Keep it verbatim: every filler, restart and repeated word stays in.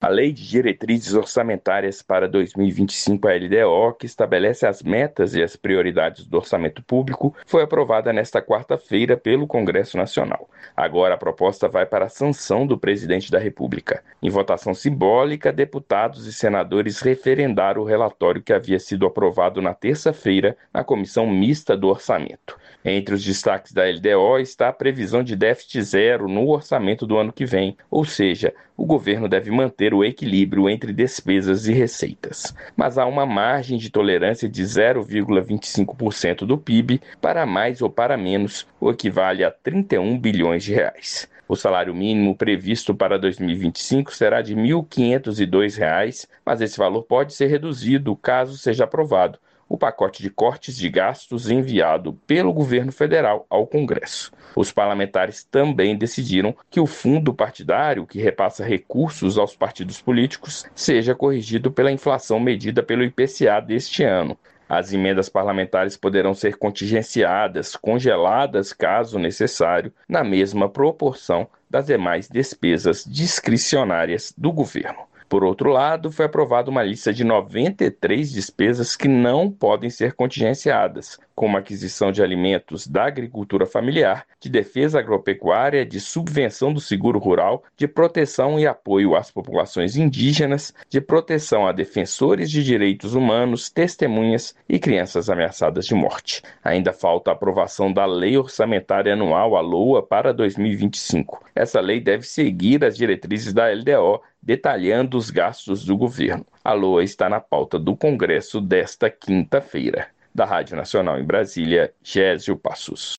A Lei de Diretrizes Orçamentárias para dois mil e vinte e cinco, a L D O, que estabelece as metas e as prioridades do orçamento público, foi aprovada nesta quarta-feira pelo Congresso Nacional. Agora a proposta vai para a sanção do presidente da República. Em votação simbólica, deputados e senadores referendaram o relatório que havia sido aprovado na terça-feira na Comissão Mista do Orçamento. Entre os destaques da L D O está a previsão de déficit zero no orçamento do ano que vem, ou seja, o governo deve manter o equilíbrio entre despesas e receitas. Mas há uma margem de tolerância de zero vírgula vinte e cinco por cento do P I B para mais ou para menos, o equivale a trinta e um bilhões de reais. O salário mínimo previsto para dois mil e vinte e cinco será de mil quinhentos e dois reais, mas esse valor pode ser reduzido caso seja aprovado o pacote de cortes de gastos enviado pelo governo federal ao Congresso. Os parlamentares também decidiram que o fundo partidário, que repassa recursos aos partidos políticos, seja corrigido pela inflação medida pelo I P C A deste ano. As emendas parlamentares poderão ser contingenciadas, congeladas caso necessário, na mesma proporção das demais despesas discricionárias do governo. Por outro lado, foi aprovada uma lista de noventa e três despesas que não podem ser contingenciadas, como aquisição de alimentos da agricultura familiar, de defesa agropecuária, de subvenção do seguro rural, de proteção e apoio às populações indígenas, de proteção a defensores de direitos humanos, testemunhas e crianças ameaçadas de morte. Ainda falta a aprovação da Lei Orçamentária Anual, a LOA, para dois mil e vinte e cinco. Essa lei deve seguir as diretrizes da L D O, detalhando os gastos do governo. A LOA está na pauta do Congresso desta quinta-feira. Da Rádio Nacional em Brasília, Gésio Passos.